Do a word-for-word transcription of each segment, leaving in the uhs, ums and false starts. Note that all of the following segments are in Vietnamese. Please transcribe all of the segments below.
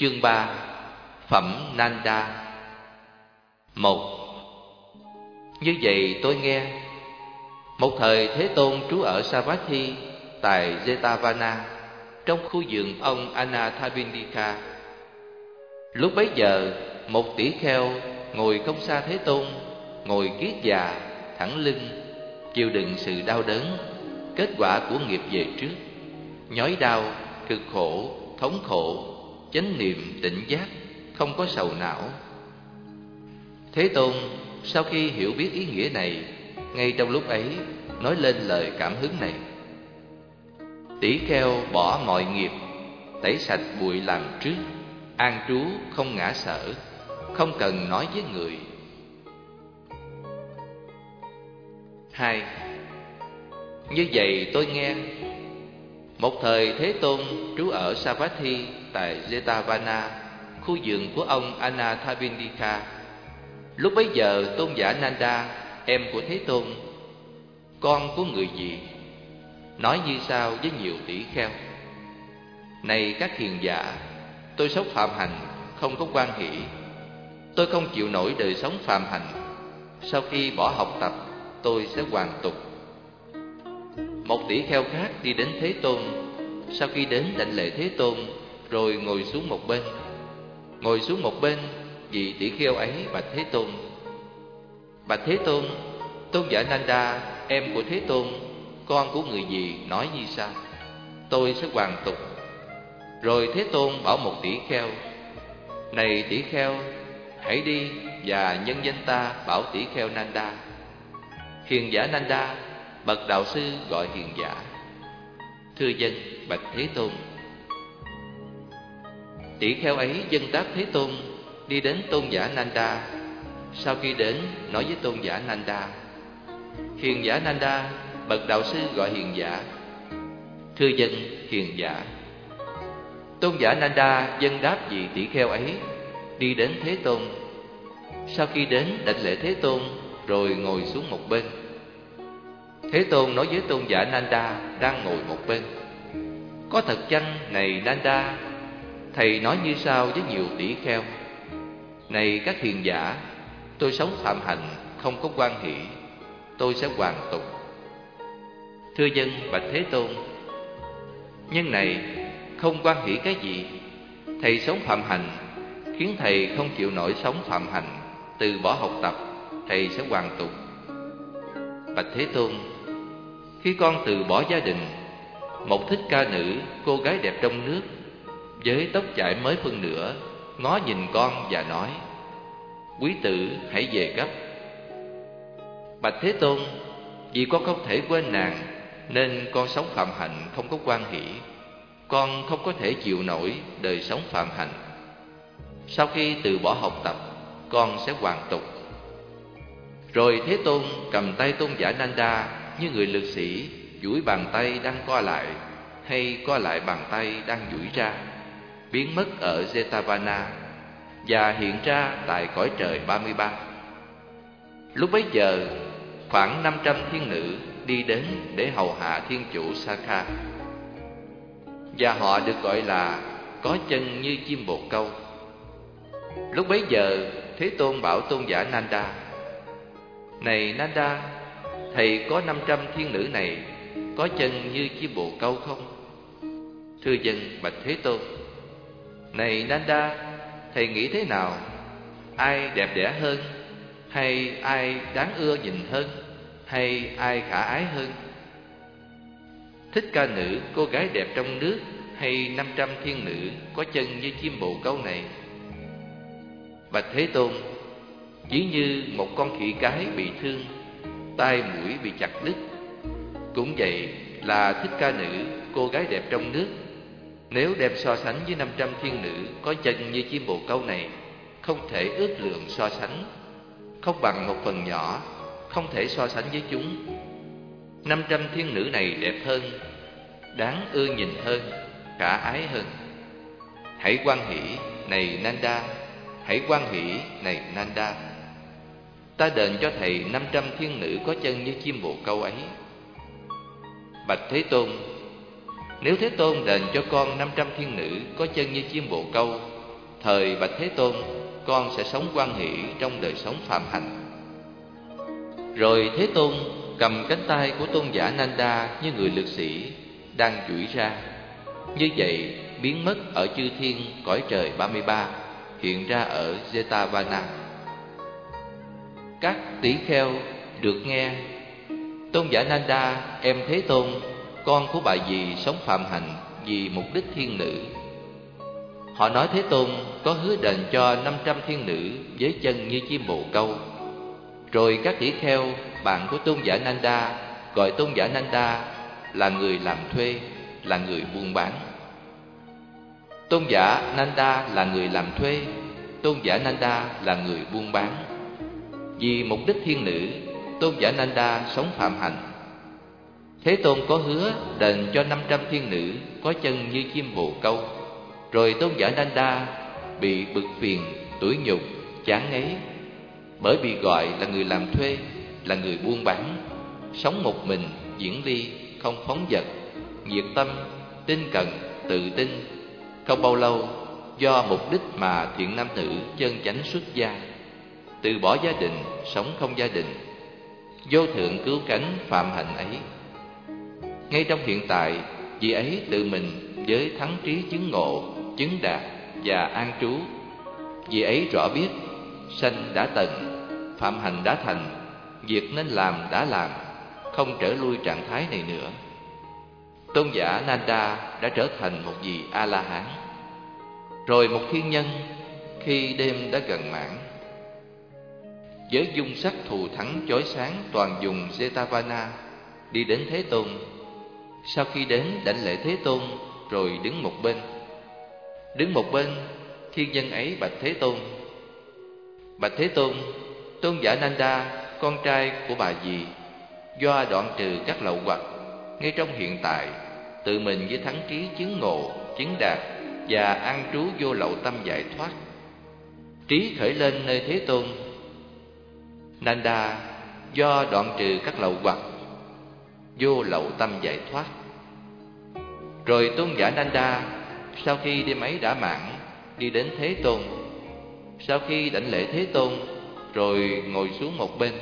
Chương ba. Phẩm Nanda. Một. Như vậy tôi nghe, một thời Thế Tôn trú ở Savatthi tại Jetavana, trong khu vườn ông Anathapindika. Lúc bấy giờ, một tỷ kheo ngồi không xa Thế Tôn, ngồi kiết già, thẳng lưng, chịu đựng sự đau đớn, kết quả của nghiệp về trước, nhói đau, cực khổ, thống khổ, chánh niệm, tỉnh giác, không có sầu não. Thế Tôn sau khi hiểu biết ý nghĩa này, ngay trong lúc ấy nói lên lời cảm hứng này: tỷ kheo bỏ mọi nghiệp, tẩy sạch bụi làm trước, an trú không ngã sở, không cần nói với người. Hai. Như vậy tôi nghe, một thời Thế Tôn trú ở Savatthi tại Jetavana, khu vườn của ông Anathapindika. Lúc bấy giờ tôn giả Nanda, em của Thế Tôn, con của người gì, nói như sau với nhiều tỷ kheo: này các hiền giả, tôi sống phạm hành, không có quan hỷ. Tôi không chịu nổi đời sống phạm hành. Sau khi bỏ học tập, tôi sẽ hoàn tục. Một tỷ kheo khác đi đến Thế Tôn. Sau khi đến đảnh lễ Thế Tôn, rồi ngồi xuống một bên. Ngồi xuống một bên, vị tỷ kheo ấy bạch Thế Tôn: bạch Thế Tôn, tôn giả Nanda, em của Thế Tôn, con của người gì, nói như sau: tôi sẽ hoàn tục. Rồi Thế Tôn bảo một tỷ kheo: này tỷ kheo, hãy đi và nhân danh ta bảo tỷ kheo Nanda. Hiền giả Nanda, bậc đạo sư gọi hiền giả. Thưa dân, bạch Thế Tôn. Tỷ kheo ấy dâng đáp Thế Tôn, đi đến tôn giả Nanda. Sau khi đến, nói với tôn giả Nanda: hiền giả Nanda, bậc đạo sư gọi hiền giả. Thưa dân, hiền giả. Tôn giả Nanda dâng đáp vị tỷ kheo ấy, đi đến Thế Tôn. Sau khi đến đảnh lễ Thế Tôn, rồi ngồi xuống một bên. Thế Tôn nói với tôn giả Nanda đang ngồi một bên: có thật chăng này Nanda? Thầy nói như sau với nhiều tỷ kheo: này các hiền giả, tôi sống phạm hạnh, không có quan hỷ. Tôi sẽ hoàn tục. Thưa dân, bạch Thế Tôn. Nhân này không quan hỷ cái gì? Thầy sống phạm hành, khiến thầy không chịu nổi sống phạm hành, từ bỏ học tập, thầy sẽ hoàn tục. Bạch Thế Tôn. Khi con từ bỏ gia đình, một thích ca nữ, cô gái đẹp trong nước, với tóc chải mới phân nửa, ngó nhìn con và nói: quý tử hãy về gấp. Bạch Thế Tôn, vì con không thể quên nàng, nên con sống phạm hạnh, không có quan hỷ. Con không có thể chịu nổi đời sống phạm hạnh. Sau khi từ bỏ học tập, con sẽ hoàn tục. Rồi Thế Tôn cầm tay tôn giả Nanda như người lực sĩ duỗi bàn tay đang co lại, hay co lại bàn tay đang duỗi ra, biến mất ở Jetavana và hiện ra tại cõi trời ba mươi ba. Lúc bấy giờ, khoảng năm trăm thiên nữ đi đến để hầu hạ thiên chủ Sakha, và họ được gọi là có chân như chim bồ câu. Lúc bấy giờ, Thế Tôn bảo tôn giả Nanda: này Nanda, thầy có năm trăm thiên nữ này có chân như chim bồ câu không? Thưa dân, bạch Thế Tôn. Này Nanda, thầy nghĩ thế nào? Ai đẹp đẽ hơn? Hay ai đáng ưa nhìn hơn? Hay ai khả ái hơn? Thích ca nữ, cô gái đẹp trong nước, hay năm trăm thiên nữ có chân như chim bồ câu này? Bạch Thế Tôn. Chỉ như một con khỉ cái bị thương, tai mũi bị chặt đứt, cũng vậy là thích ca nữ, cô gái đẹp trong nước, nếu đem so sánh với năm trăm thiên nữ có chân như chim bồ câu này, không thể ước lượng so sánh, không bằng một phần nhỏ, không thể so sánh với chúng. Năm trăm thiên nữ này đẹp hơn, đáng ưa nhìn hơn, khả ái hơn. Hãy hoan hỷ này Nanda, hãy hoan hỷ này Nanda. Ta đền cho thầy năm trăm thiên nữ có chân như chim bồ câu ấy. Bạch Thế Tôn. Nếu Thế Tôn đền cho con năm trăm thiên nữ có chân như chim bồ câu, thời bạch Thế Tôn, con sẽ sống hoan hỷ trong đời sống phàm hành. Rồi Thế Tôn cầm cánh tay của tôn giả Nanda như người lực sĩ đang duỗi ra. Như vậy biến mất ở chư thiên cõi trời ba mươi ba, hiện ra ở Jetavana. Các tỷ kheo được nghe: tôn giả Nanda, em Thế Tôn, con của bà dì sống phạm hạnh vì mục đích thiên nữ. Họ nói Thế Tôn có hứa đền cho năm trăm thiên nữ với chân như chim bồ câu. Rồi các tỷ kheo bạn của tôn giả Nanda gọi tôn giả Nanda là người làm thuê, là người buôn bán. Tôn giả Nanda là người làm thuê, tôn giả Nanda là người buôn bán. Vì mục đích thiên nữ, tôn giả Nanda sống phạm hạnh. Thế Tôn có hứa đền cho năm trăm thiên nữ có chân như chim bồ câu. Rồi tôn giả Nanda bị bực phiền, tủi nhục, chán ngấy, bởi bị gọi là người làm thuê, là người buôn bán, sống một mình, diễn ly, không phóng dật, nhiệt tâm, tinh cận, tự tin. Không bao lâu, do mục đích mà thiện nam tử chân chánh xuất gia, từ bỏ gia đình, sống không gia đình, vô thượng cứu cánh phạm hạnh ấy. Ngay trong hiện tại, vị ấy tự mình với thắng trí chứng ngộ, chứng đạt và an trú. Vị ấy rõ biết sanh đã tận, phạm hành đã thành, việc nên làm đã làm, không trở lui trạng thái này nữa. Tôn giả Nanda đã trở thành một vị A-la-hán. Rồi một thiên nhân, khi đêm đã gần mãn, với dung sắc thù thắng chói sáng toàn vùng Jetavana, đi đến Thế Tôn. Sau khi đến đảnh lễ Thế Tôn, rồi đứng một bên. Đứng một bên, thiên nhân ấy bạch Thế Tôn: bạch Thế Tôn, tôn giả Nanda, con trai của bà dì, do đoạn trừ các lậu hoặc, ngay trong hiện tại, tự mình với thắng trí chứng ngộ, chứng đạt và an trú vô lậu tâm giải thoát. Trí khởi lên nơi Thế Tôn. Nanda do đoạn trừ các lậu hoặc, vô lậu tâm giải thoát. Rồi tôn giả Nanda sau khi đêm ấy đã mãn, đi đến Thế Tôn. Sau khi đảnh lễ Thế Tôn, rồi ngồi xuống một bên.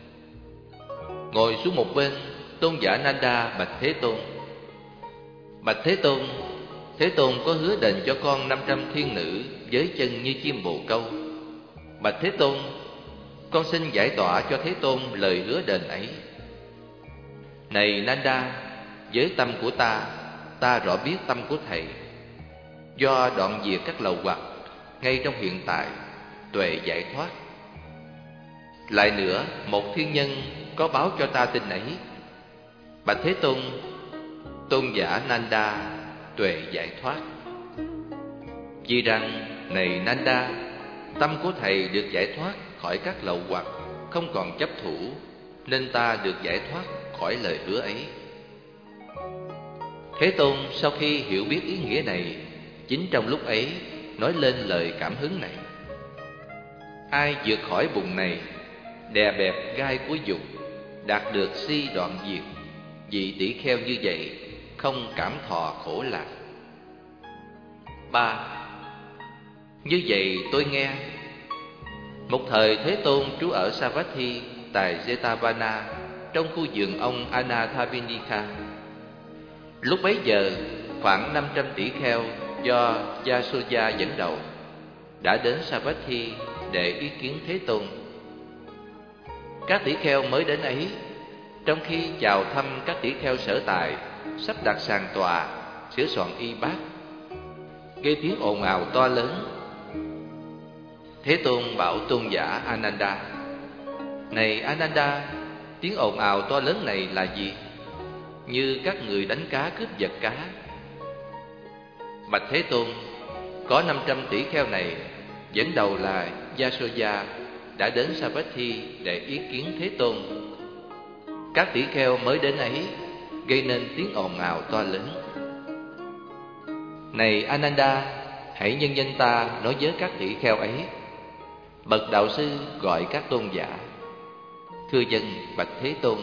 Ngồi xuống một bên, tôn giả Nanda bạch Thế Tôn: bạch Thế Tôn, Thế Tôn có hứa đền cho con năm trăm thiên nữ với chân như chim bồ câu. Bạch Thế Tôn, con xin giải tỏa cho Thế Tôn lời hứa đền ấy. Này Nanda, với tâm của ta, ta rõ biết tâm của thầy. Do đoạn diệt các lậu hoặc, ngay trong hiện tại, tuệ giải thoát. Lại nữa, một thiên nhân có báo cho ta tin ấy. Bạch Thế Tôn, tôn giả Nanda tuệ giải thoát. Vì rằng, này Nanda, tâm của thầy được giải thoát khỏi các lậu hoặc, không còn chấp thủ, nên ta được giải thoát khỏi lời hứa ấy. Thế Tôn sau khi hiểu biết ý nghĩa này, chính trong lúc ấy nói lên lời cảm hứng này: ai vượt khỏi bùn này, đè bẹp gai của dục, đạt được si đoạn diệt, vị tỷ kheo như vậy không cảm thọ khổ lạc. Ba. Như vậy tôi nghe. Một thời Thế Tôn trú ở Savatthi tại Jetavana, trong khu vườn ông Anathavinika. Lúc bấy giờ, khoảng năm trăm tỷ kheo do Yasoda dẫn đầu đã đến Savatthi để ý kiến Thế Tôn. Các tỷ kheo mới đến ấy, trong khi chào thăm các tỷ kheo sở tại, sắp đặt sàn tọa, sửa soạn y bát, gây tiếng ồn ào to lớn. Thế Tôn bảo tôn giả Ananda: này Ananda, tiếng ồn ào to lớn này là gì? Như các người đánh cá cướp giật cá. Bạch Thế Tôn, có năm trăm tỷ kheo này, dẫn đầu là Yasoda, đã đến Savatthi để ý kiến Thế Tôn. Các tỷ kheo mới đến ấy gây nên tiếng ồn ào to lớn. Này Ananda, hãy nhân danh ta nói với các tỷ kheo ấy. Bậc đạo sư gọi các tôn giả: thưa dân bạch Thế Tôn.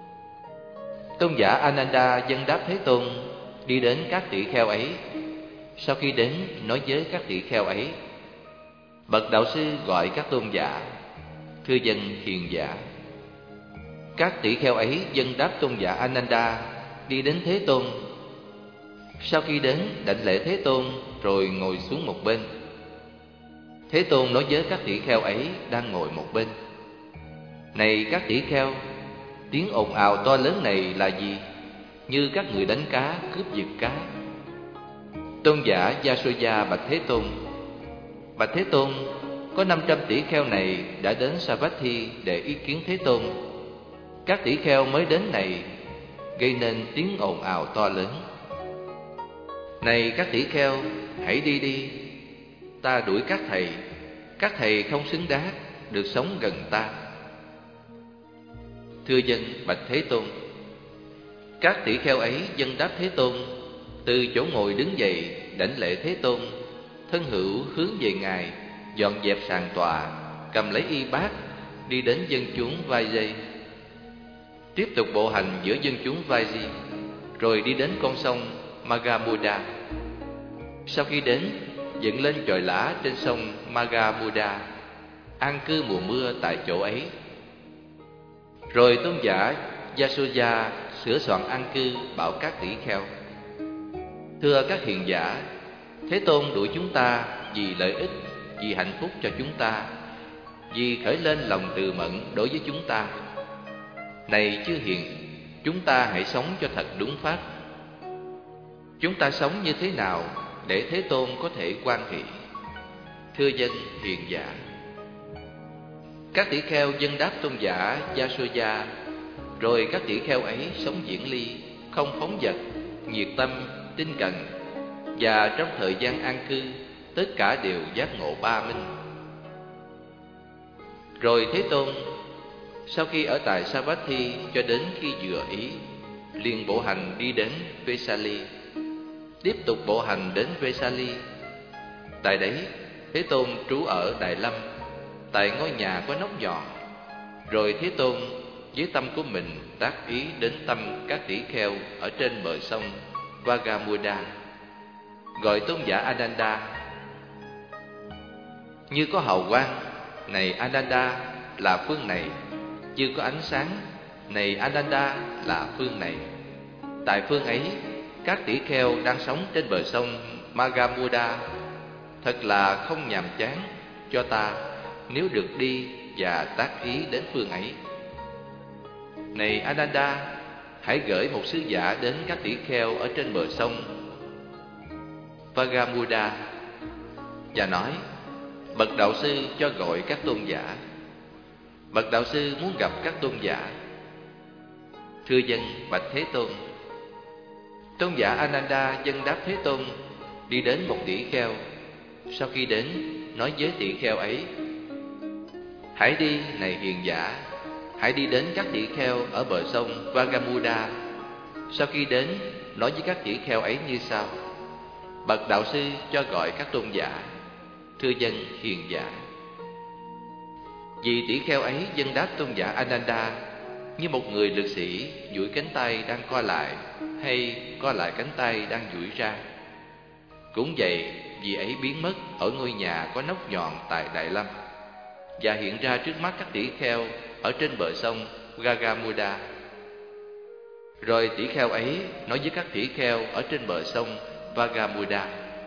Tôn giả Ananda dâng đáp Thế Tôn, đi đến các tỷ kheo ấy. Sau khi đến nói với các tỷ kheo ấy, bậc đạo sư gọi các tôn giả: Thưa dân hiền giả. Các tỷ kheo ấy dâng đáp tôn giả Ananda, đi đến Thế Tôn. Sau khi đến đảnh lễ Thế Tôn rồi ngồi xuống một bên. Thế Tôn nói với các tỷ kheo ấy đang ngồi một bên: Này các tỷ kheo, tiếng ồn ào to lớn này là gì? Như các người đánh cá, cướp giật cá. Tôn giả Yasoda bạch Thế Tôn: Bạch Thế Tôn, có năm trăm tỷ kheo này đã đến Savatthi để ý kiến Thế Tôn. Các tỷ kheo mới đến này gây nên tiếng ồn ào to lớn. Này các tỷ kheo, hãy đi đi. Ta đuổi các thầy. Các thầy không xứng đáng được sống gần ta. Thưa dân bạch Thế Tôn. Các tỷ kheo ấy dâng đáp Thế Tôn, từ chỗ ngồi đứng dậy đảnh lễ Thế Tôn, thân hữu hướng về Ngài, dọn dẹp sàn tọa, cầm lấy y bát, đi đến dân chúng Vaiji. Tiếp tục bộ hành giữa dân chúng Vaiji, rồi đi đến con sông Magamuda. Sau khi đến, dựng lên chòi lã trên sông Magamuda, an cư mùa mưa tại chỗ ấy. Rồi tôn giả Yasoda sửa soạn an cư, bảo các tỷ kheo: Thưa các hiền giả, Thế Tôn đuổi chúng ta vì lợi ích, vì hạnh phúc cho chúng ta, vì khởi lên lòng từ mẫn đối với chúng ta. Này chư hiền, chúng ta hãy sống cho thật đúng pháp. Chúng ta sống như thế nào để Thế Tôn có thể hoan hỷ? Thưa dân hiền giả. Các tỷ kheo dâng đáp tôn giả Yasoda, rồi các tỷ kheo ấy sống diễn ly, không phóng dật, nhiệt tâm, tinh cần, và trong thời gian an cư, tất cả đều giác ngộ ba minh. Rồi Thế Tôn, sau khi ở tại Savatthi cho đến khi vừa ý, liền bộ hành đi đến Vesali, tiếp tục bộ hành đến Vesali. Tại đấy, Thế Tôn trú ở Đại Lâm, tại ngôi nhà có nóc nhọn. Rồi Thế Tôn với tâm của mình tác ý đến tâm các tỷ kheo ở trên bờ sông Vagamuda, gọi tôn giả Ananda: Như có hào quang, này Ananda, là phương này. Như có ánh sáng, này Ananda, là phương này. Tại phương ấy, các tỷ kheo đang sống trên bờ sông Magamuda. Thật là không nhàm chán cho ta nếu được đi và tác ý đến phương ấy. Này Ananda, hãy gửi một sứ giả đến các tỷ kheo ở trên bờ sông Vagamuda và nói: Bậc đạo sư cho gọi các tôn giả. Bậc đạo sư muốn gặp các tôn giả. Thưa dân bạch Thế Tôn. Tôn giả Ananda dâng đáp Thế Tôn, đi đến một tỷ kheo. Sau khi đến, nói với tỷ kheo ấy: Hãy đi, này hiền giả. Hãy đi đến các tỷ kheo ở bờ sông Vagamuda. Sau khi đến, nói với các tỷ kheo ấy như sau: Bậc đạo sư cho gọi các tôn giả. Thưa dân hiền giả. Vì tỷ kheo ấy dâng đáp tôn giả Ananda như một người lực sĩ duỗi cánh tay đang co lại, hay co lại cánh tay đang duỗi ra. Cũng vậy, vị ấy biến mất ở ngôi nhà có nóc nhọn tại Đại Lâm, và hiện ra trước mắt các tỷ kheo ở trên bờ sông Vagamuda. Rồi tỷ kheo ấy nói với các tỷ kheo ở trên bờ sông Vagamuda: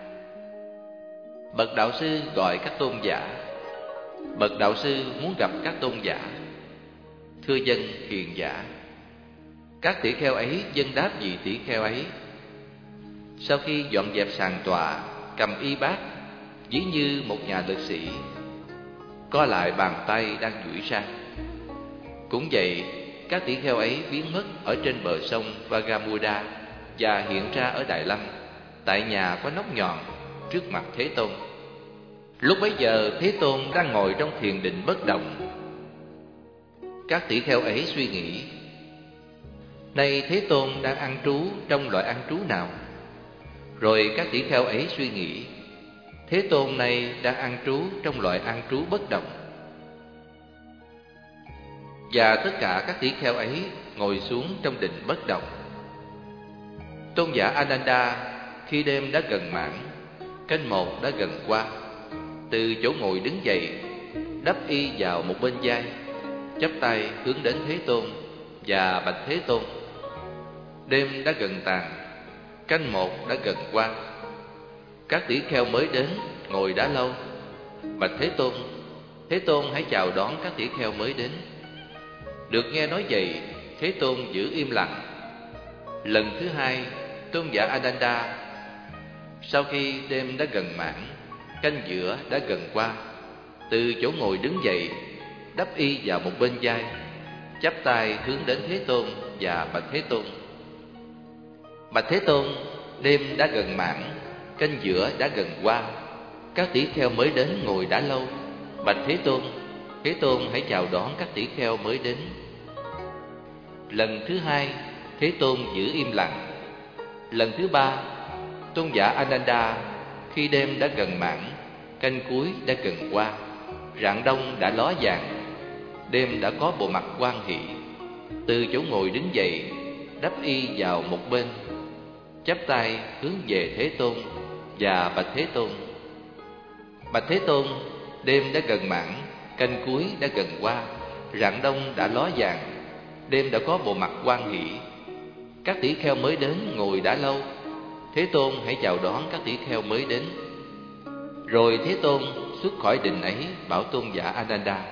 Bậc đạo sư gọi các tôn giả. Bậc đạo sư muốn gặp các tôn giả. Thưa dân hiền giả. Các tỷ kheo ấy dâng đáp vị tỷ kheo ấy. Sau khi dọn dẹp sàn tọa, cầm y bát, ví như một nhà lực sĩ, co lại bàn tay đang duỗi ra. Cũng vậy, các tỷ kheo ấy biến mất ở trên bờ sông Vagamuda và hiện ra ở Đại Lâm, tại nhà có nóc nhọn, trước mặt Thế Tôn. Lúc bấy giờ Thế Tôn đang ngồi trong thiền định bất động. Các tỷ kheo ấy suy nghĩ: Nay Thế Tôn đang an trú trong loại an trú nào? Rồi các tỷ kheo ấy suy nghĩ: Thế Tôn này đang an trú trong loại an trú bất động. Và tất cả các tỷ kheo ấy ngồi xuống trong định bất động. Tôn giả Ananda khi đêm đã gần mãn, canh một đã gần qua. Từ chỗ ngồi đứng dậy, đắp y vào một bên vai, chắp tay hướng đến Thế Tôn và bạch Thế Tôn: Đêm đã gần tàn, canh một đã gần qua. Các tỷ kheo mới đến, ngồi đã lâu. Bạch Thế Tôn, Thế Tôn hãy chào đón các tỷ kheo mới đến. Được nghe nói vậy, Thế Tôn giữ im lặng. Lần thứ hai, tôn giả Ananda, sau khi đêm đã gần mãn, canh giữa đã gần qua, từ chỗ ngồi đứng dậy, đắp y vào một bên vai, chắp tay hướng đến Thế Tôn và bạch Thế Tôn: Bạch Thế Tôn, đêm đã gần mãn, canh giữa đã gần qua. Các tỷ kheo mới đến, ngồi đã lâu. Bạch Thế Tôn, Thế Tôn hãy chào đón các tỷ kheo mới đến. Lần thứ hai, Thế Tôn giữ im lặng. Lần thứ ba, tôn giả Ananda, khi đêm đã gần mãn, canh cuối đã gần qua, rạng đông đã ló dạng, đêm đã có bộ mặt hoan hỷ, từ chỗ ngồi đứng dậy, đắp y vào một bên, chắp tay hướng về Thế Tôn và bạch Thế Tôn: Bạch Thế Tôn, đêm đã gần mãn, canh cuối đã gần qua, rạng đông đã ló dạng, đêm đã có bộ mặt hoan hỷ. Các tỷ kheo mới đến, ngồi đã lâu. Thế Tôn hãy chào đón các tỷ kheo mới đến. Rồi Thế Tôn xuất khỏi đình ấy, bảo tôn giả Ananda: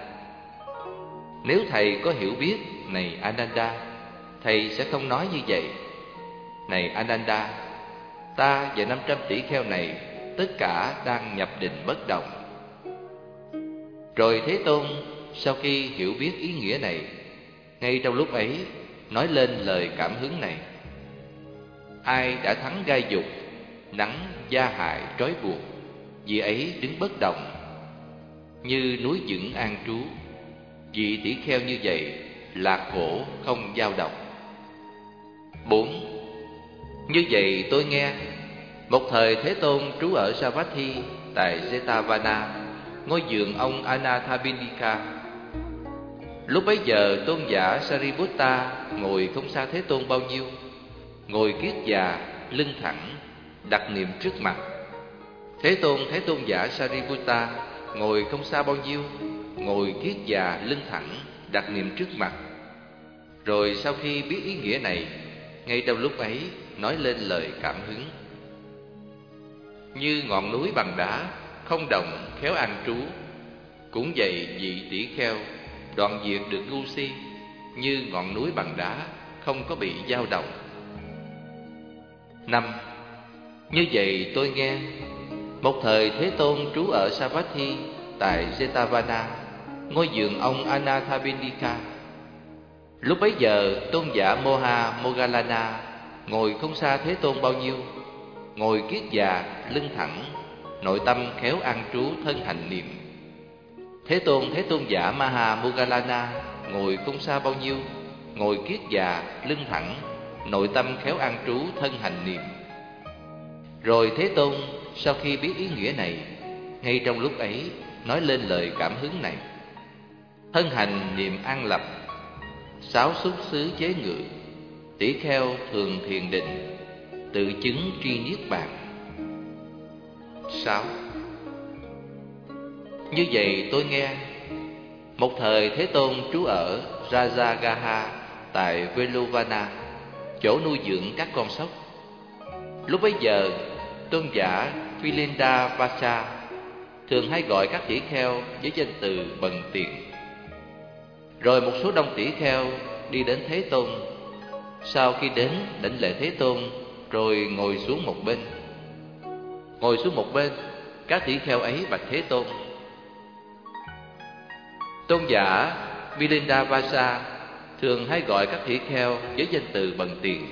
Nếu thầy có hiểu biết, này Ananda, thầy sẽ không nói như vậy. Này Ananda, ta và năm trăm tỷ kheo này tất cả đang nhập định bất động. Rồi Thế Tôn sau khi hiểu biết ý nghĩa này, ngay trong lúc ấy nói lên lời cảm hứng này: Ai đã thắng gai dục, nắng gia hại trói buộc, vì ấy đứng bất động, như núi vững an trú. Vị tỷ kheo như vậy là khổ không dao động. Bốn. Như vậy tôi nghe, một thời Thế Tôn trú ở Savatthi tại Jetavana, ngôi vườn ông Anathapindika. Lúc bấy giờ tôn giả Sariputta ngồi không xa Thế Tôn bao nhiêu, ngồi kiết già, lưng thẳng, đặt niệm trước mặt. Thế Tôn thấy tôn giả Sariputta ngồi không xa bao nhiêu, ngồi kiết già, lưng thẳng, đặt niệm trước mặt. Rồi sau khi biết ý nghĩa này, ngay trong lúc ấy nói lên lời cảm hứng: Như ngọn núi bằng đá, không động khéo an trú, cũng vậy vị tỷ kheo đoạn diệt được ngu si, như ngọn núi bằng đá, không có bị dao động. Năm. Như vậy tôi nghe, một thời Thế Tôn trú ở Savatthi tại Jetavana, ngôi vườn ông Anathapindika. Lúc bấy giờ tôn giả Moha Moggallana ngồi không xa Thế Tôn bao nhiêu, ngồi kiết già, lưng thẳng, nội tâm khéo an trú, thân hành niệm. Thế Tôn thấy tôn giả Maha Moggallana ngồi không xa bao nhiêu, ngồi kiết già, lưng thẳng, nội tâm khéo an trú, thân hành niệm. Rồi Thế Tôn sau khi biết ý nghĩa này, ngay trong lúc ấy nói lên lời cảm hứng này: Thân hành niệm an lập, sáu xúc xứ chế ngự, tỷ kheo thường thiền định, tự chứng tri niết bàn. Sáu. Như vậy tôi nghe, một thời Thế Tôn trú ở Rajagaha tại Veluvana, chỗ nuôi dưỡng các con sóc. Lúc bấy giờ tôn giả Philindavasa thường hay gọi các tỷ kheo với danh từ bần tiện. Rồi một số đông tỷ kheo đi đến Thế Tôn. Sau khi đến đảnh lễ Thế Tôn, rồi ngồi xuống một bên. Ngồi xuống một bên, các tỷ kheo ấy bạch Thế Tôn: Tôn giả Philindavasa thường hay gọi các tỷ kheo với danh từ bần tiện.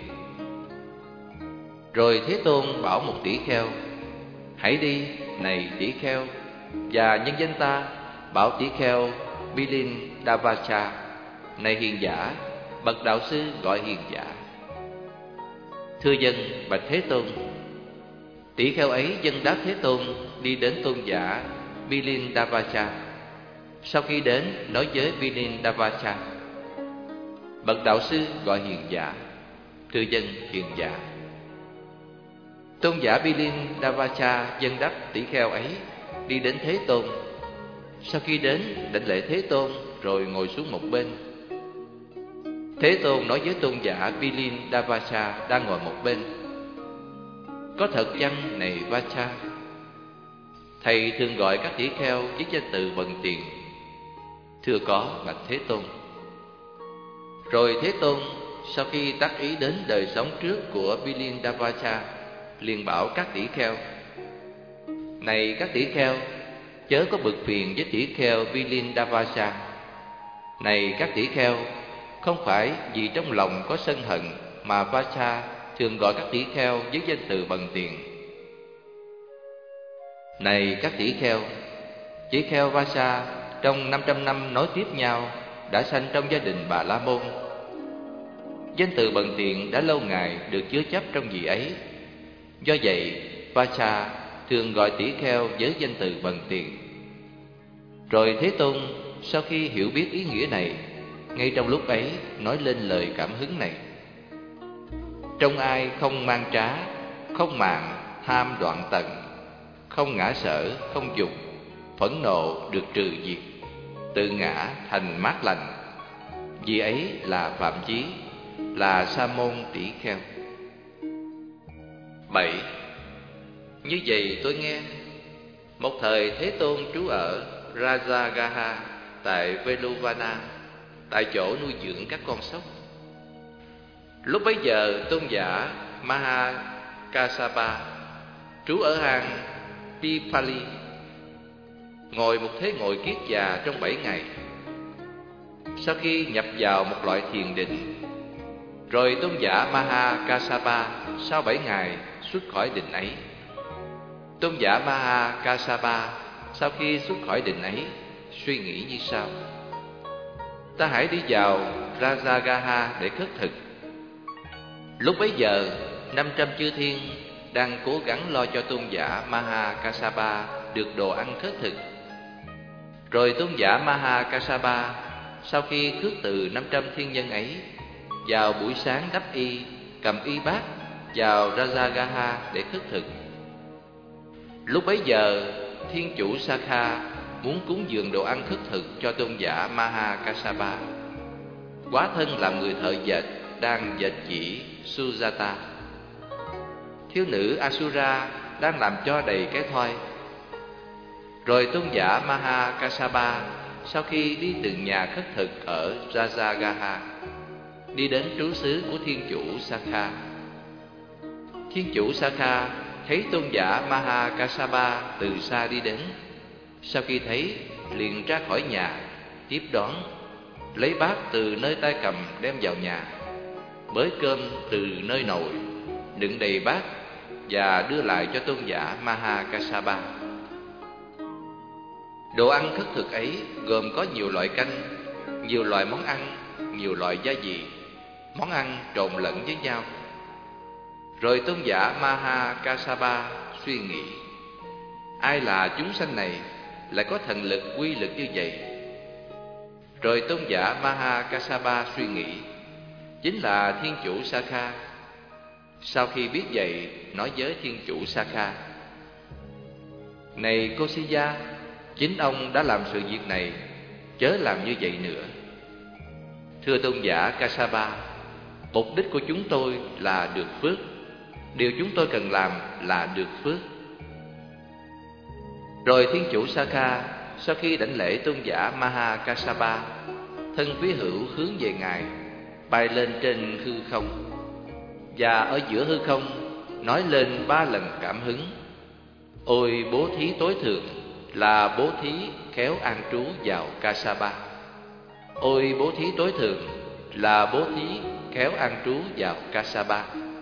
Rồi Thế Tôn bảo một tỷ kheo: Hãy đi, này tỷ kheo, và nhân danh ta bảo tỷ kheo Philindavasa: Này hiền giả, bậc đạo sư gọi hiền giả. Thưa dân, bạch Thế Tôn. Tỷ kheo ấy dân đáp Thế Tôn, đi đến tôn giả Philindavasa. Sau khi đến, nói với Philindavasa: Bậc đạo sư gọi hiền giả. Thưa dân, hiền giả. Tôn giả Bilindavacha dân đắc tỷ kheo ấy đi đến Thế Tôn. Sau khi đến, đảnh lễ Thế Tôn rồi ngồi xuống một bên. Thế Tôn nói với tôn giả Bilindavacha đang ngồi một bên: có thật chăng này Vacha? Thầy thường gọi các tỷ kheo với danh từ bần tiền. Thưa có, bạch Thế Tôn. Rồi Thế Tôn sau khi tác ý đến đời sống trước của Bilindavacha, liền bảo các tỷ kheo: này các tỷ kheo, chớ có bực phiền với tỷ kheo Bilindavacha. Này các tỷ kheo, không phải vì trong lòng có sân hận mà Vacha thường gọi các tỷ kheo với danh từ bần tiền. Này các tỷ kheo, tỷ kheo Vacha trong năm trăm năm nối tiếp nhau đã sanh trong gia đình Bà La Môn. Danh từ bần tiền đã lâu ngày được chứa chấp trong vị ấy. Do vậy, Vacha thường gọi tỷ kheo với danh từ bần tiền. Rồi Thế Tôn sau khi hiểu biết ý nghĩa này, ngay trong lúc ấy nói lên lời cảm hứng này: trong ai không mang trá, không màng, tham đoạn tận, không ngã sở, không dục, phẫn nộ được trừ diệt, tự ngã thành mát lành, vì ấy là Phạm Chí, là Sa môn tỷ kheo. Bảy. Như vậy tôi nghe, một thời Thế Tôn trú ở Rajagaha tại Veluvana, tại chỗ nuôi dưỡng các con sóc. Lúc bấy giờ tôn giả Mahakassapa trú ở hang Pipali, ngồi một thế ngồi kiết già trong bảy ngày. Sau khi nhập vào một loại thiền định, rồi tôn giả Mahakassapa sau bảy ngày xuất khỏi định ấy. Tôn giả Mahakassapa sau khi xuất khỏi định ấy suy nghĩ như sau: ta hãy đi vào Rajagaha để khất thực. Lúc bấy giờ, năm trăm chư thiên đang cố gắng lo cho tôn giả Mahakassapa được đồ ăn khất thực. Rồi tôn giả Mahakassapa sau khi khước từ năm trăm thiên nhân ấy, vào buổi sáng đắp y, cầm y bát vào Rajagaha để khất thực. Lúc bấy giờ, thiên chủ Sakha muốn cúng dường đồ ăn khất thực cho tôn giả Mahakassapa. Quá thân làm người thợ dệt đang dệt chỉ Sujata. Thiếu nữ Asura đang làm cho đầy cái thoi. Rồi tôn giả Mahakassapa sau khi đi từng nhà khất thực ở Rajagaha, đi đến trú xứ của thiên chủ Sakha. Thiên chủ Sakha thấy tôn giả Mahakassapa từ xa đi đến. Sau khi thấy, liền ra khỏi nhà, tiếp đón, lấy bát từ nơi tay cầm đem vào nhà, bới cơm từ nơi nồi, đựng đầy bát và đưa lại cho tôn giả Mahakassapa. Đồ ăn khất thực ấy gồm có nhiều loại canh, nhiều loại món ăn, nhiều loại gia vị, món ăn trộn lẫn với nhau. Rồi tôn giả Mahakassapa suy nghĩ: ai là chúng sanh này lại có thần lực quy lực như vậy? Rồi tôn giả Mahakassapa suy nghĩ: chính là thiên chủ Sakha. Sau khi biết vậy, nói với thiên chủ Sakha: này Kosiya, chính ông đã làm sự việc này, chớ làm như vậy nữa. Thưa tôn giả Kassapa, mục đích của chúng tôi là được phước. Điều chúng tôi cần làm là được phước. Rồi thiên chủ Sakha sau khi đảnh lễ tôn giả Mahakassapa, thân quý hữu hướng về ngài, bay lên trên hư không, và ở giữa hư không nói lên ba lần cảm hứng: ôi bố thí tối thượng là bố thí khéo an trú vào Kassapa. Ôi bố thí tối thượng là bố thí khéo an trú vào Kassapa.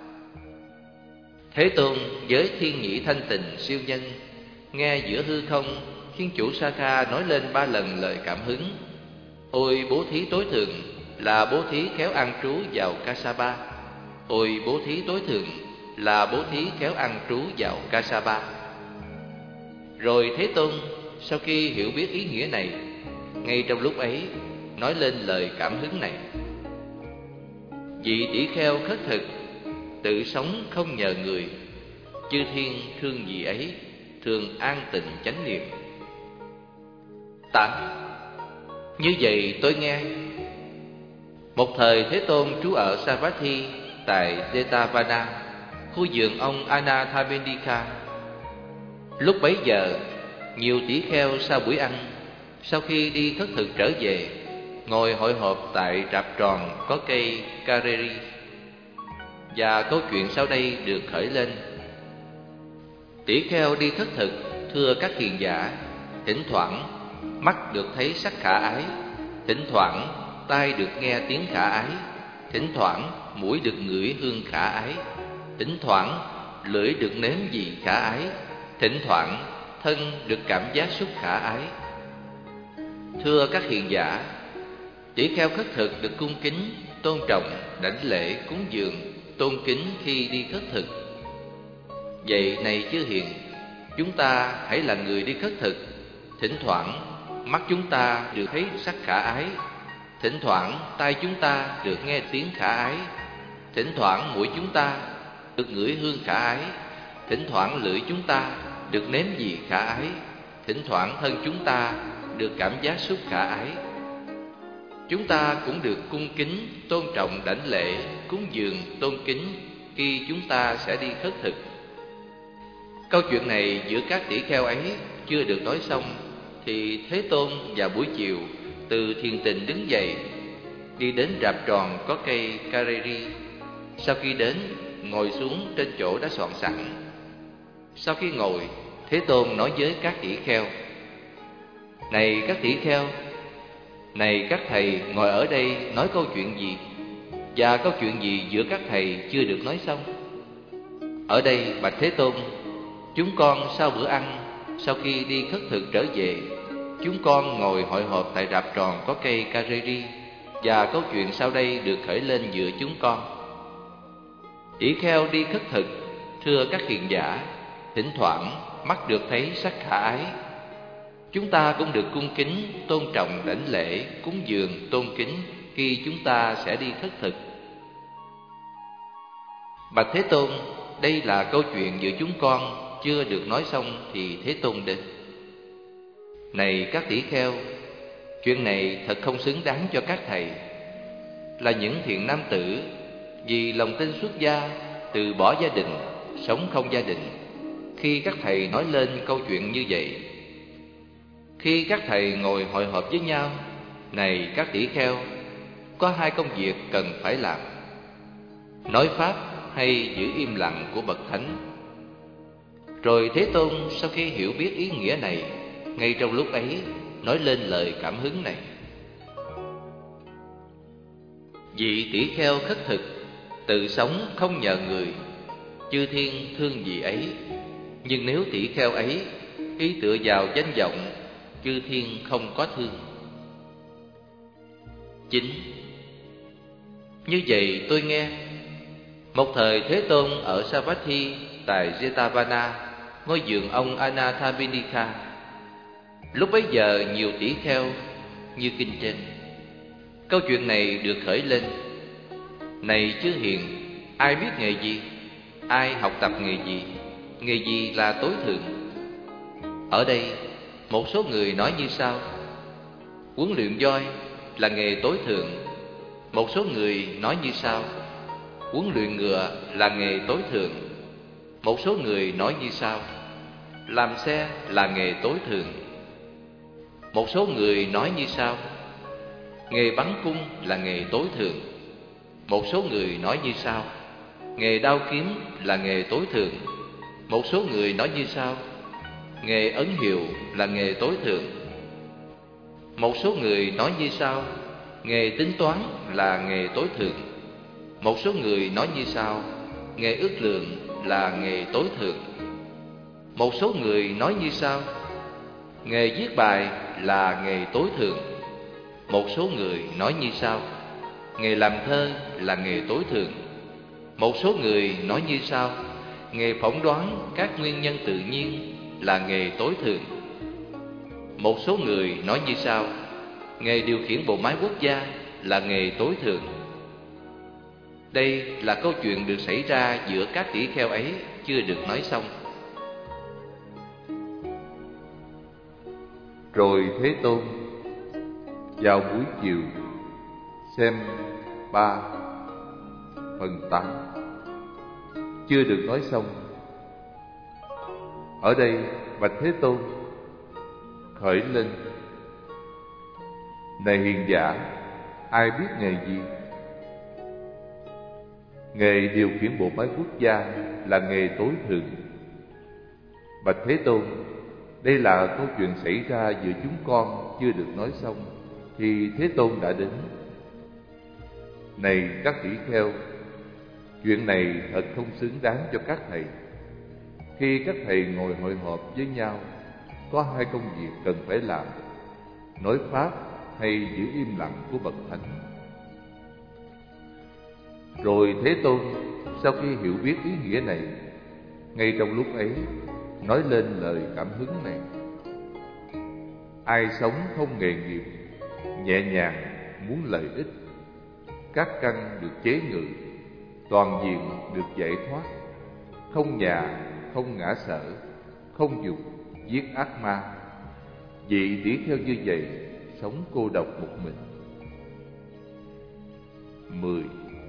Thế Tôn với thiên nhĩ thanh tịnh siêu nhân nghe giữa hư không thiên chủ Sakha nói lên ba lần lời cảm hứng: ôi bố thí tối thượng là bố thí khéo an trú vào Kassapa. Ôi bố thí tối thượng là bố thí khéo an trú vào Kassapa. Rồi Thế Tôn sau khi hiểu biết ý nghĩa này, ngay trong lúc ấy nói lên lời cảm hứng này: vị tỷ kheo khất thực, tự sống không nhờ người, chư thiên thương vị ấy, thường an tịnh chánh niệm. Tám. Như vậy tôi nghe. Một thời Thế Tôn trú ở Savatthi tại Jetavana, khu vườn ông Anathapindika. Lúc bấy giờ, nhiều tỷ kheo sau buổi ăn, sau khi đi khất thực trở về, ngồi hội họp tại rạp tròn có cây Kareri. Và câu chuyện sau đây được khởi lên. Tỷ kheo đi khất thực, thưa các hiền giả, thỉnh thoảng mắt được thấy sắc khả ái, thỉnh thoảng tai được nghe tiếng khả ái, thỉnh thoảng mũi được ngửi hương khả ái, thỉnh thoảng lưỡi được nếm vị khả ái, thỉnh thoảng thân được cảm giác xúc khả ái. Thưa các hiền giả, tỷ kheo khất thực được cung kính, tôn trọng, đảnh lễ, cúng dường, tôn kính khi đi khất thực. Vậy này chư hiền, chúng ta hãy là người đi khất thực. Thỉnh thoảng mắt chúng ta được thấy sắc khả ái, thỉnh thoảng tai chúng ta được nghe tiếng khả ái, thỉnh thoảng mũi chúng ta được ngửi hương khả ái, thỉnh thoảng lưỡi chúng ta được nếm vị khả ái, thỉnh thoảng thân chúng ta được cảm giác xúc khả ái. Chúng ta cũng được cung kính, tôn trọng, đảnh lễ, cúng dường, tôn kính khi chúng ta sẽ đi khất thực. Câu chuyện này giữa các tỷ kheo ấy chưa được nói xong, thì Thế Tôn vào buổi chiều từ thiền tịnh đứng dậy, đi đến rạp tròn có cây Kareri. Sau khi đến, ngồi xuống trên chỗ đã soạn sẵn. Sau khi ngồi, Thế Tôn nói với các tỷ kheo: Này các tỷ kheo, này các thầy ngồi ở đây nói câu chuyện gì? Và câu chuyện gì giữa các thầy chưa được nói xong? Ở đây bạch Thế Tôn, chúng con sau bữa ăn, sau khi đi khất thực trở về, chúng con ngồi hội họp tại rạp tròn có cây Kareri, và câu chuyện sau đây được khởi lên giữa chúng con. Tỷ kheo đi khất thực, thưa các hiền giả, thỉnh thoảng mắt được thấy sắc khả ái. Chúng ta cũng được cung kính, tôn trọng, đảnh lễ, cúng dường, tôn kính khi chúng ta sẽ đi khất thực. Bạch Thế Tôn, đây là câu chuyện giữa chúng con chưa được nói xong thì Thế Tôn đến. Này các tỷ kheo, chuyện này thật không xứng đáng cho các thầy. Là những thiện nam tử vì lòng tin xuất gia, từ bỏ gia đình, sống không gia đình, khi các thầy nói lên câu chuyện như vậy. Khi các thầy ngồi hội họp với nhau, này các tỷ kheo, có hai công việc cần phải làm: nói pháp hay giữ im lặng của bậc thánh. Rồi Thế Tôn sau khi hiểu biết ý nghĩa này, ngay trong lúc ấy nói lên lời cảm hứng này: Vị tỷ kheo khất thực, tự sống không nhờ người, chư thiên thương vị ấy. Nhưng nếu tỷ kheo ấy ý tựa vào danh vọng, chư thiên không có thương. Chín. Như vậy tôi nghe. Một thời Thế Tôn ở Savatthi tại Jetavana, ngôi vườn ông Anathapindika. Lúc bấy giờ nhiều tỷ kheo như kinh trên. Câu chuyện này được khởi lên: Này chư hiền, ai biết nghề gì? Ai học tập nghề gì? Nghề gì là tối thượng? Ở đây một số người nói như sau: huấn luyện voi là nghề tối thượng. Một số người nói như sau: huấn luyện ngựa là nghề tối thượng. Một số người nói như sau: làm xe là nghề tối thượng. Một số người nói như sau: nghề bắn cung là nghề tối thượng. Một số người nói như sau: nghề đao kiếm là nghề tối thượng. Một số người nói như sau: nghề ấn hiệu là nghề tối thượng. Một số người nói như sau: nghề tính toán là nghề tối thượng. Một số người nói như sau: nghề ước lượng là nghề tối thượng. Một số người nói như sau: nghề viết bài là nghề tối thượng. Một số người nói như sau: nghề làm thơ là nghề tối thượng. Một số người nói như sau: nghề phỏng đoán các nguyên nhân tự nhiên là nghề tối thượng. Một số người nói như sau: nghề điều khiển bộ máy quốc gia là nghề tối thượng. Đây là câu chuyện được xảy ra giữa các tỷ kheo ấy chưa được nói xong. Rồi Thế Tôn vào buổi chiều xem ba phần tám chưa được nói xong. Ở đây bạch Thế Tôn khởi lên: Này hiền giả, ai biết nghề gì? Nghề điều khiển bộ máy quốc gia là nghề tối thượng. Bạch Thế Tôn, đây là câu chuyện xảy ra giữa chúng con chưa được nói xong thì Thế Tôn đã đến. Này các tỷ kheo, chuyện này thật không xứng đáng cho các thầy. Khi các thầy ngồi hội họp với nhau, có hai công việc cần phải làm: nói pháp hay giữ im lặng của bậc thánh. Rồi Thế Tôn sau khi hiểu biết ý nghĩa này, ngay trong lúc ấy nói lên lời cảm hứng này: Ai sống không nghề nghiệp, nhẹ nhàng muốn lợi ích, các căn được chế ngự, toàn diện được giải thoát, không nhà, không ngã sở, không dục, giết ác ma, vị tỷ kheo như vậy sống cô độc một mình. Mười.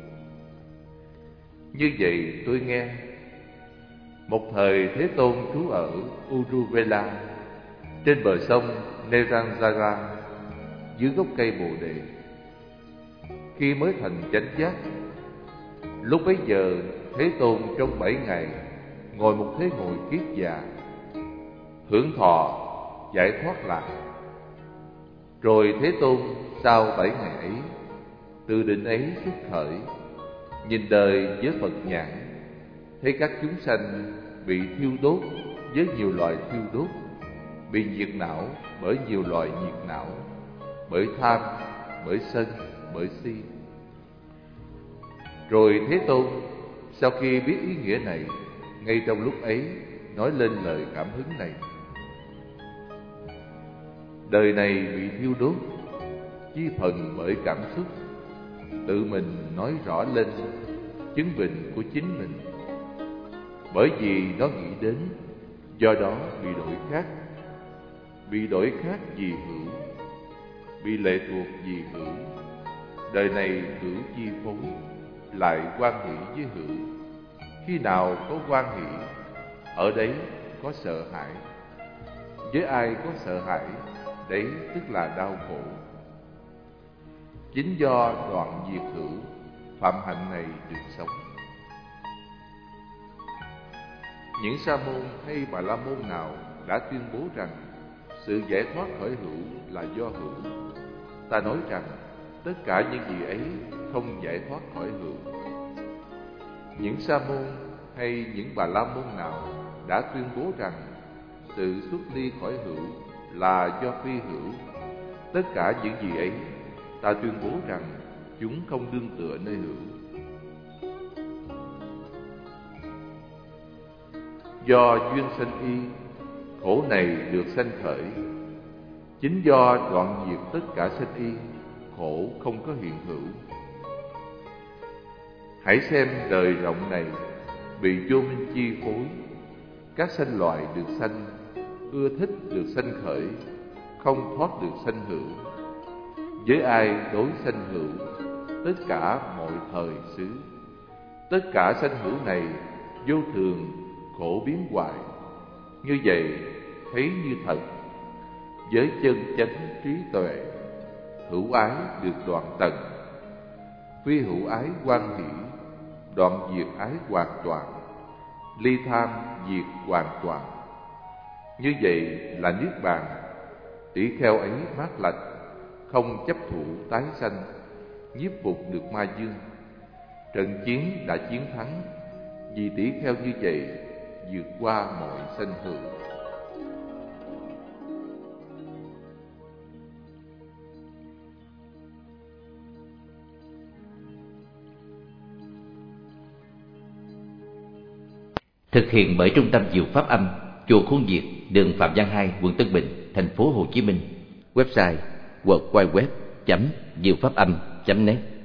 Như vậy tôi nghe, một thời Thế Tôn trú ở Uruvela, trên bờ sông Neranjara, dưới gốc cây Bồ Đề. Khi mới thành chánh giác, lúc bấy giờ Thế Tôn trong bảy ngày ngồi một thế ngồi kiết già, hưởng thọ giải thoát lạc. Rồi Thế Tôn sau bảy ngày ấy, từ định ấy xuất khởi, nhìn đời với Phật nhãn, thấy các chúng sanh bị thiêu đốt với nhiều loài thiêu đốt, bị nhiệt não bởi nhiều loài nhiệt não, bởi tham, bởi sân, bởi si. Rồi Thế Tôn sau khi biết ý nghĩa này, ngay trong lúc ấy nói lên lời cảm hứng này: Đời này bị thiêu đốt, chi phần bởi cảm xúc, tự mình nói rõ lên chứng bệnh của chính mình. Bởi vì nó nghĩ đến, do đó bị đổi khác, bị đổi khác vì hữu, bị lệ thuộc vì hữu. Đời này hữu chi phối, lại quan hỷ với hữu. Khi nào có quan hỷ, ở đấy có sợ hãi. Với ai có sợ hãi, đấy tức là đau khổ. Chính do đoạn diệt hữu, phạm hạnh này được sống. Những sa môn hay bà la môn nào đã tuyên bố rằng sự giải thoát khỏi hữu là do hữu, ta nói rằng tất cả những gì ấy không giải thoát khỏi hữu. Những sa môn hay những bà la môn nào đã tuyên bố rằng sự xuất ly khỏi hữu là do phi hữu, tất cả những gì ấy ta tuyên bố rằng chúng không đương tựa nơi hữu. Do duyên sanh y, khổ này được sanh khởi. Chính do đoạn diệt tất cả sanh y, khổ không có hiện hữu. Hãy xem đời rộng này bị vô minh chi phối, các sanh loại được sanh, ưa thích được sanh khởi, không thoát được sanh hữu. Với ai đối sanh hữu, tất cả mọi thời xứ. Tất cả sanh hữu này vô thường, khổ biến hoại. Như vậy thấy như thật. Với chân chánh trí tuệ, hữu ái được đoạn tận, phi hữu ái quan hỷ, đoạn diệt ái hoàn toàn, ly tham diệt hoàn toàn. Như vậy là niết bàn. Tỷ kheo ấy mát lạnh, không chấp thụ tái sanh, nhiếp phục được ma dương. Trận chiến đã chiến thắng, vì tỷ kheo như vậy vượt qua mọi sanh hữu. Thực hiện bởi Trung tâm Diệu Pháp Âm, chùa Khuôn Việt, đường Phạm Văn Hai, quận Tân Bình, thành phố Hồ Chí Minh. Website w w w chấm diệu pháp âm chấm net.